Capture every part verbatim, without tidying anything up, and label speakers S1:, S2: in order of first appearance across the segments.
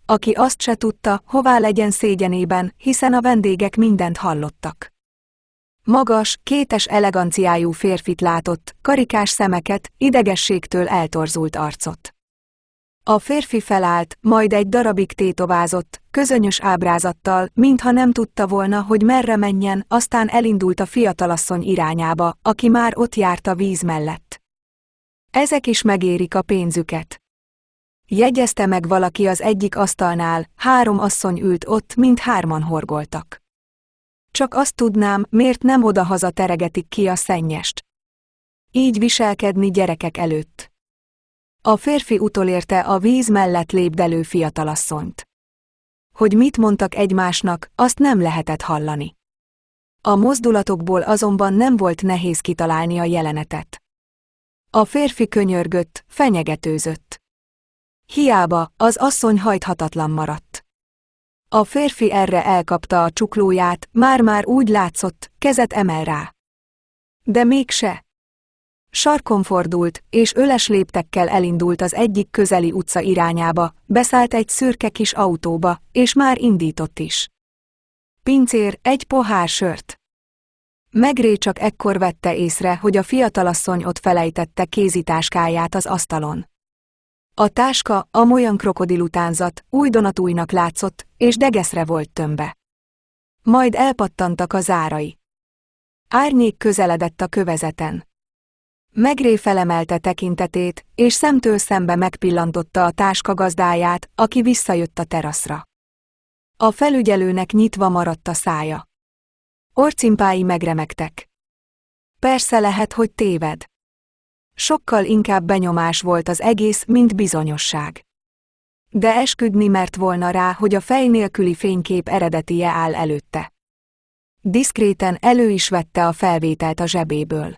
S1: aki azt se tudta, hová legyen szégyenében, hiszen a vendégek mindent hallottak. Magas, kétes eleganciájú férfit látott, karikás szemeket, idegességtől eltorzult arcot. A férfi felállt, majd egy darabig tétovázott, közönyös ábrázattal, mintha nem tudta volna, hogy merre menjen, aztán elindult a fiatalasszony irányába, aki már ott járt a víz mellett. Ezek is megérik a pénzüket. Jegyezte meg valaki az egyik asztalnál, három asszony ült ott, mind hárman horgoltak. Csak azt tudnám, miért nem odahaza teregetik ki a szennyest. Így viselkedni gyerekek előtt. A férfi utolérte a víz mellett lépdelő fiatalasszonyt. Hogy mit mondtak egymásnak, azt nem lehetett hallani. A mozdulatokból azonban nem volt nehéz kitalálni a jelenetet. A férfi könyörgött, fenyegetőzött. Hiába, az asszony hajthatatlan maradt. A férfi erre elkapta a csuklóját, már-már úgy látszott, kezet emel rá. De mégse. Sarkon fordult, és öles léptekkel elindult az egyik közeli utca irányába, beszállt egy szürke kis autóba, és már indított is. Pincér, egy pohár sört. Megré csak ekkor vette észre, hogy a fiatalasszony ott felejtette kézitáskáját az asztalon. A táska, amolyan krokodilutánzat, újdonatújnak látszott, és degeszre volt tömve. Majd elpattantak a zárai. Árnyék közeledett a kövezeten. Megré felemelte tekintetét, és szemtől szembe megpillantotta a táska gazdáját, aki visszajött a teraszra. A felügyelőnek nyitva maradt a szája. Orcimpái megremegtek. Persze lehet, hogy téved. Sokkal inkább benyomás volt az egész, mint bizonyosság. De esküdni mert volna rá, hogy a fej nélküli fénykép eredetie áll előtte. Diszkréten elő is vette a felvételt a zsebéből.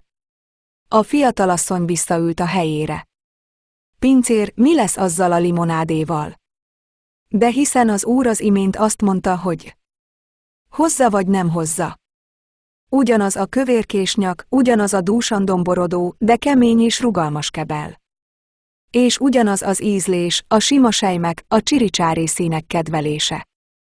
S1: A fiatalasszony visszaült a helyére. Pincér, mi lesz azzal a limonádéval? De hiszen az úr az imént azt mondta, hogy hozza vagy nem hozza. Ugyanaz a kövérkés nyak, ugyanaz a dúsan domborodó, de kemény és rugalmas kebel. És ugyanaz az ízlés, a sima sejmek, a csiricsári színek kedvelése.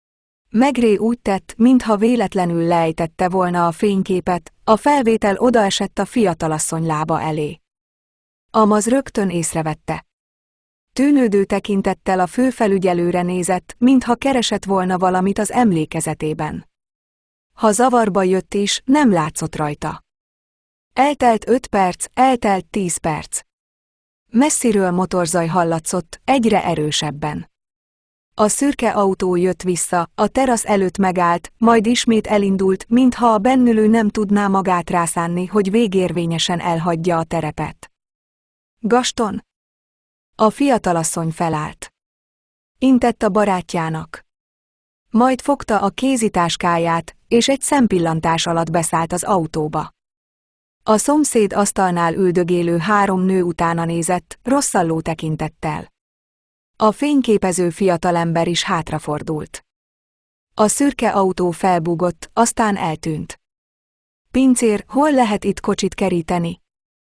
S1: Megré úgy tett, mintha véletlenül leejtette volna a fényképet, a felvétel odaesett a fiatalasszony lába elé. Amaz rögtön észrevette. Tűnődő tekintettel a főfelügyelőre nézett, mintha keresett volna valamit az emlékezetében. Ha zavarba jött is, nem látszott rajta. Eltelt öt perc, eltelt tíz perc. Messziről motorzaj hallatszott, egyre erősebben. A szürke autó jött vissza, a terasz előtt megállt, majd ismét elindult, mintha a bennülő nem tudná magát rászánni, hogy végérvényesen elhagyja a terepet. Gaston? A fiatalasszony felállt. Intett a barátjának. Majd fogta a kézitáskáját, és egy szempillantás alatt beszállt az autóba. A szomszéd asztalnál üldögélő három nő utána nézett, rosszalló tekintettel. A fényképező fiatalember is hátrafordult. A szürke autó felbúgott, aztán eltűnt. Pincér, hol lehet itt kocsit keríteni?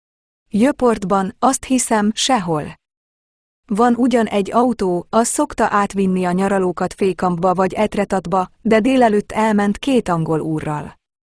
S1: Jöportban, azt hiszem, sehol. Van ugyan egy autó, az szokta átvinni a nyaralókat Fékampba vagy Etretatba, de délelőtt elment két angol úrral.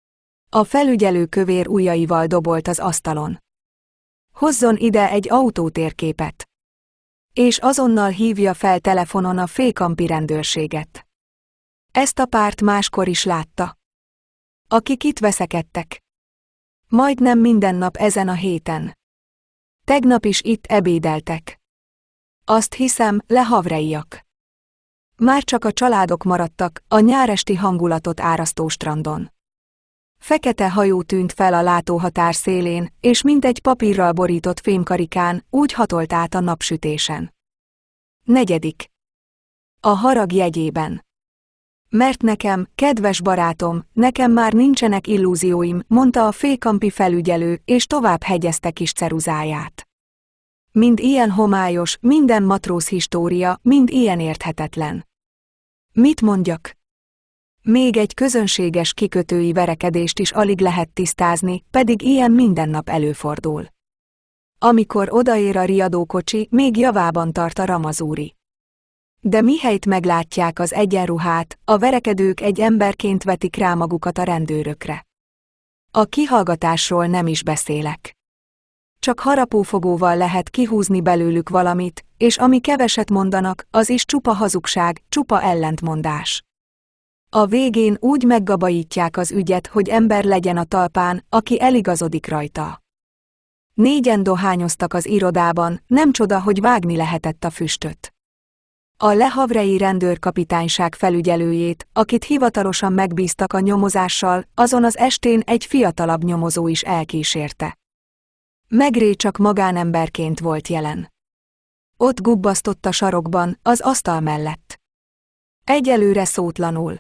S1: A felügyelő kövér ujjaival dobolt az asztalon. Hozzon ide egy autótérképet. És azonnal hívja fel telefonon a fékampi rendőrséget. Ezt a párt máskor is látta. Akik itt veszekedtek. Majdnem minden nap ezen a héten. Tegnap is itt ebédeltek. Azt hiszem, lehavreiak. Már csak a családok maradtak, a nyáresti hangulatot árasztó strandon. Fekete hajó tűnt fel a látóhatár szélén, és mint egy papírral borított fémkarikán, úgy hatolt át a napsütésen. Negyedik. A harag jegyében. Mert nekem, kedves barátom, nekem már nincsenek illúzióim, mondta a fékampi felügyelő, és tovább hegyezte kis ceruzáját. Mind ilyen homályos, minden matróz história, mind ilyen érthetetlen. Mit mondjak? Még egy közönséges kikötői verekedést is alig lehet tisztázni, pedig ilyen minden nap előfordul. Amikor odaér a riadókocsi, még javában tart a ramazúri. De mihelyt meglátják az egyenruhát, a verekedők egy emberként vetik rá magukat a rendőrökre. A kihallgatásról nem is beszélek. Csak harapófogóval lehet kihúzni belőlük valamit, és ami keveset mondanak, az is csupa hazugság, csupa ellentmondás. A végén úgy meggabajítják az ügyet, hogy ember legyen a talpán, aki eligazodik rajta. Négyen dohányoztak az irodában, nem csoda, hogy vágni lehetett a füstöt. A Le Havrei rendőrkapitányság felügyelőjét, akit hivatalosan megbíztak a nyomozással, azon az estén egy fiatalabb nyomozó is elkísérte. Maigret csak magánemberként volt jelen. Ott gubbasztott a sarokban, az asztal mellett. Egyelőre szótlanul.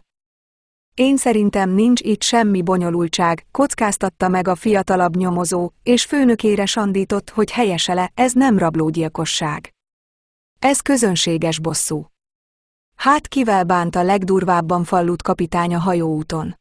S1: Én szerintem nincs itt semmi bonyolultság, kockáztatta meg a fiatalabb nyomozó, és főnökére sandított, hogy helyese-e, ez nem rablógyilkosság. Ez közönséges bosszú. Hát kivel bánt a legdurvábban Fallut kapitány a hajóúton?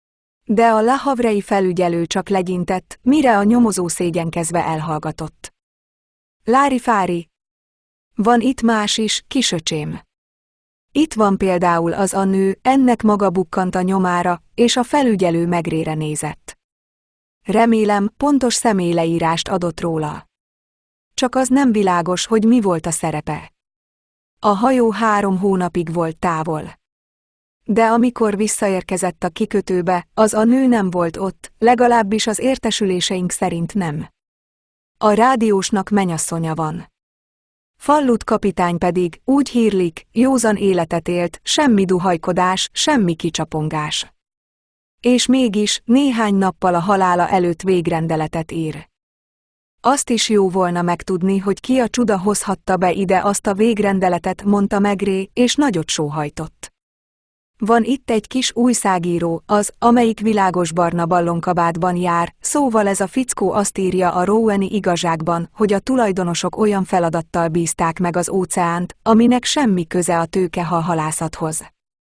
S1: De a Le Havrei felügyelő csak legyintett, mire a nyomozó szégyenkezve elhallgatott. Lári-fári! Van itt más is, kisöcsém. Itt van például az a nő, ennek maga bukkant a nyomára, és a felügyelő Maigrére nézett. Remélem, pontos személyleírást adott róla. Csak az nem világos, hogy mi volt a szerepe. A hajó három hónapig volt távol. De amikor visszaérkezett a kikötőbe, az a nő nem volt ott, legalábbis az értesüléseink szerint nem. A rádiósnak menyasszonya van. Fallut kapitány pedig, úgy hírlik, józan életet élt, semmi duhajkodás, semmi kicsapongás. És mégis, néhány nappal a halála előtt végrendeletet ír. Azt is jó volna megtudni, hogy ki a csuda hozhatta be ide azt a végrendeletet, mondta Maigret, és nagyot sóhajtott. Van itt egy kis újságíró, az, amelyik világosbarna ballonkabátban jár, szóval ez a fickó azt írja a Roweni igazságban, hogy a tulajdonosok olyan feladattal bízták meg az óceánt, aminek semmi köze a tőkehal-halászathoz.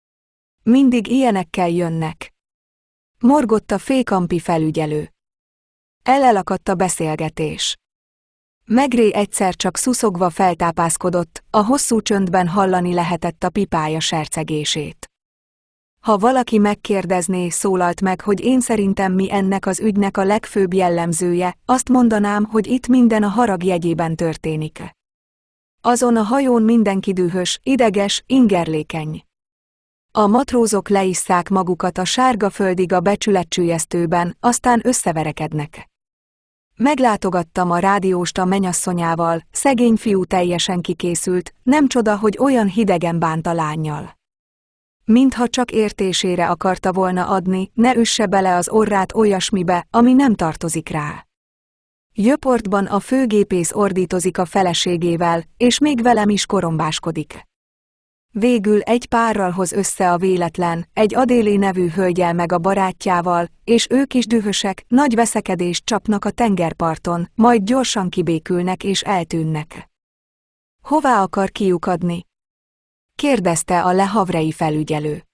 S1: Mindig ilyenekkel jönnek. Morgott a fékampi felügyelő. Elelakadt a beszélgetés. Maigret egyszer csak szuszogva feltápászkodott, a hosszú csöndben hallani lehetett a pipája sercegését. Ha valaki megkérdezné, szólalt meg, hogy én szerintem mi ennek az ügynek a legfőbb jellemzője, azt mondanám, hogy itt minden a harag jegyében történik. Azon a hajón mindenki dühös, ideges, ingerlékeny. A matrózok leisszák magukat a sárga földig a becsületcsülyeztőben, aztán összeverekednek. Meglátogattam a rádióst a menyasszonyával, szegény fiú teljesen kikészült, nem csoda, hogy olyan hidegen bánt a lánnyal. Mintha csak értésére akarta volna adni, ne üsse bele az orrát olyasmibe, ami nem tartozik rá. Jöportban a főgépész ordítozik a feleségével, és még velem is korombáskodik. Végül egy párral hoz össze a véletlen, egy Adélé nevű hölgyel meg a barátjával, és ők is dühösek, nagy veszekedést csapnak a tengerparton, majd gyorsan kibékülnek és eltűnnek. Hová akar kiukadni? Kérdezte a Le Havrei felügyelő.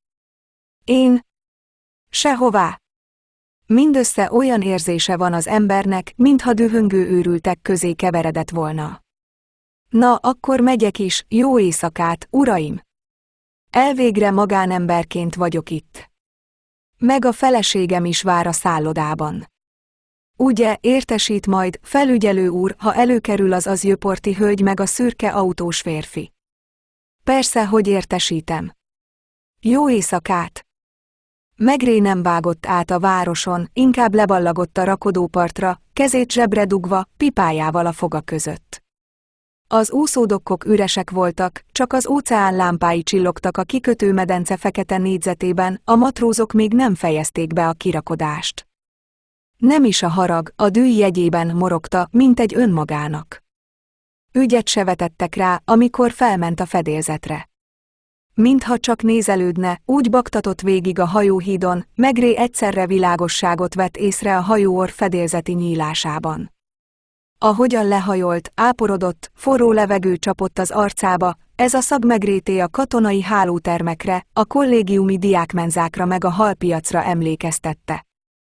S1: Én? Sehová. Mindössze olyan érzése van az embernek, mintha dühöngő őrültek közé keveredett volna. Na, akkor megyek is, jó éjszakát, uraim! Elvégre magánemberként vagyok itt. Meg a feleségem is vár a szállodában. Ugye, értesít majd, felügyelő úr, ha előkerül az az jöporti hölgy meg a szürke autós férfi. Persze, hogy értesítem. Jó éjszakát! Maigret nem vágott át a városon, inkább leballagott a rakodópartra, kezét zsebre dugva, pipájával a foga között. Az úszódokkok üresek voltak, csak az óceán lámpái csillogtak a kikötőmedence fekete négyzetében, a matrózok még nem fejezték be a kirakodást. Nem is a harag, a dű jegyében morogta, mint egy önmagának. Ügyet se vetettek rá, amikor felment a fedélzetre. Mintha csak nézelődne, úgy baktatott végig a hajóhídon, Maigret egyszerre világosságot vett észre a hajóorr fedélzeti nyílásában. Ahogyan lehajolt, áporodott, forró levegő csapott az arcába, ez a szag Maigreté a katonai hálótermekre, a kollégiumi diákmenzákra meg a halpiacra emlékeztette.